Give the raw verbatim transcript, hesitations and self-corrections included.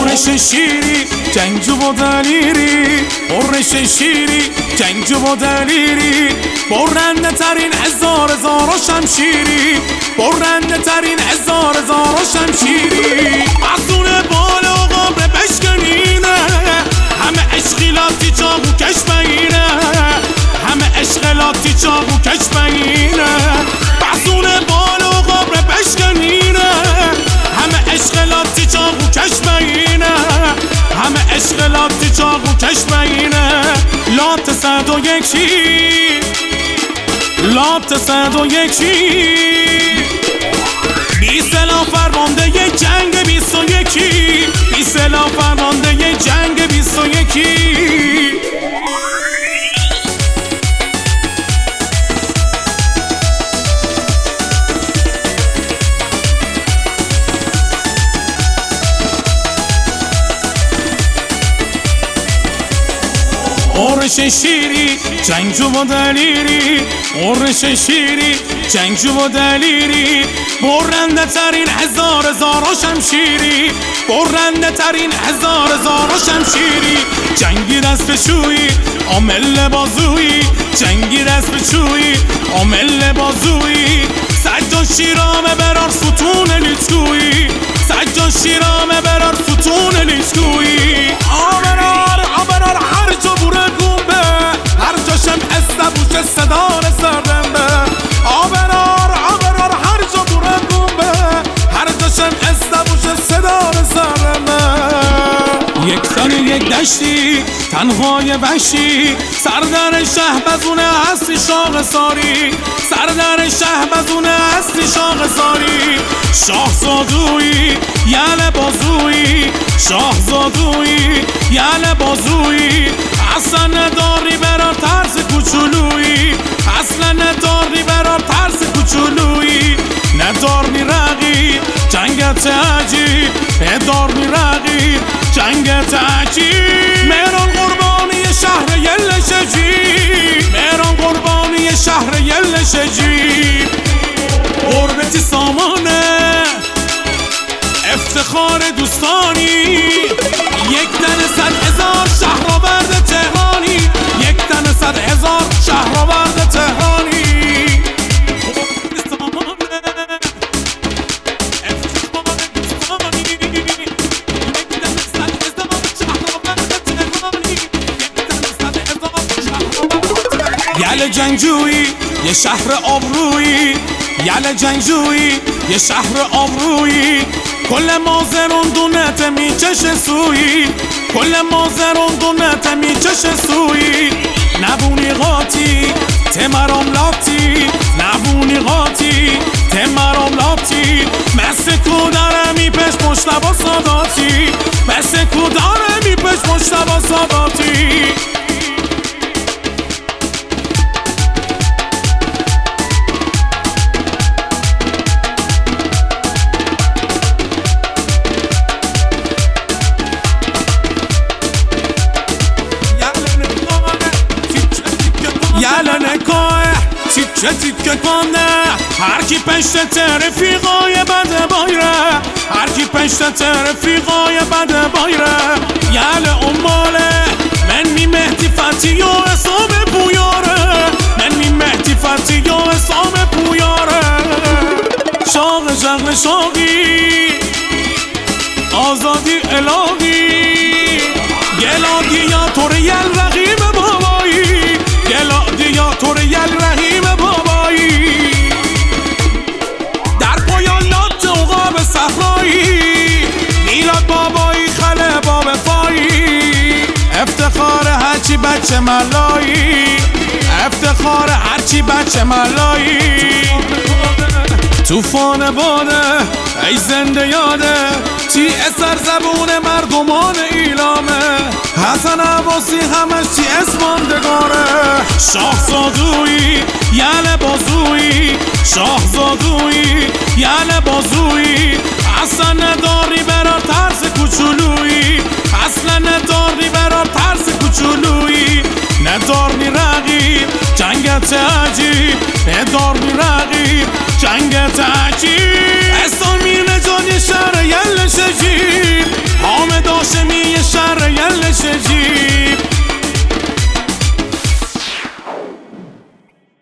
قرش شیری جنگجو و دلیری قرش شیری جنگجو و دلیری برنده ترین هزار هزار و شمشیری برنده ترین هزار هزار و شمشیری افزون بالا و قبر بشکنینه همه اشغالاتی چاقو کش بگیره همه اشغالاتی چاقو کش بگیره افزون بالا و قبر بشکنینه همه اشغالاتی چاقو کش بگیره همه اشغالاتی چاقو کش بگیره لات صد و یکی لات صد و یکی بی سلاح فرمانده ی جنگ بیست و یکی بی سلاح فرمانده ی جنگ بیست و یکی قرش شیری جنگجو و دلیری قرش شیری جنگجو و دلیری برنده ترین هزار هزار و شمشیری برنده ترین هزار هزار و شمشیری جنگی دست شویی عامل بازویی جنگی دست شویی عامل بازویی سجاد شیرامه برار ستون لیچگویی سجاد شیرامه برار ستون لیچگویی آبرار آبرار هر جا بوره گومه هر جاشم استبوش صدار سردمه آبرار آبرار هر جا بوره گومه هر جاشم استبوش صدار سردمه یک سال یک دشتی تنهای وحشی سردر شهبزونه هستی شاق ساری سردر شهبزونه هستی شاق ساری شاهزادویی یل بازویی شاهزادویی یل بازویی اصلا نداری برار ترس کوچولویی اصلا نداری برار ترس کوچولویی ندار میرقی جنگت عجیب ندار میرقی جنگت عجیب مهران قربانی شهر یل شجیب مهران قربانی شهر یل شجیب قربتی سامانه افتخار دوستانی یک تن صد هزار شهرآورد تهرانی یک تن صد هزار شهرآورد تهرانی یل جنگجویی یه شهر آبرویی یل جنگجویی یه شهر آبرویی کل مازرون دونت میچشه سویی کل مازرون دونت میچشه سویی نبونی قاطی تمرام لاتی نبونی قاطی تمرام لاتی مثل کوداره میپش مشتبا ساداتی مثل کوداره میپش مشتبا ساداتی یل نکاه تیکه تیکه کنه هر کی پشت رفیقای بده بایره هر کی پشت رفیقای بده بایره یل اماله من می مهدی فتی و حسام پویاره من می مهدی فتی و حسام پویاره شاق شغل شاقی آزادی الهی گلادی یا طور یل رقیب بابایی گلادی یا طور یل رحیم بابایی در پایانات عقاب صحرایی میلاد بابایی خله باب فایی افتخار هرچی بچه ملایی افتخار هرچی بچه ملایی توفان باده ای زنده یاده تی اثر زبون مردمان ایلامه حسن عباسی همش تی اسماندگاره شاهزادویی یل بازویی شاهزادویی یل بازویی اصلا نداری برار ترس کوچولویی اصلا نداری برار ترس کوچولویی ندار میرقیب جنگت عجیب ندار میرقیب جنگت عجیب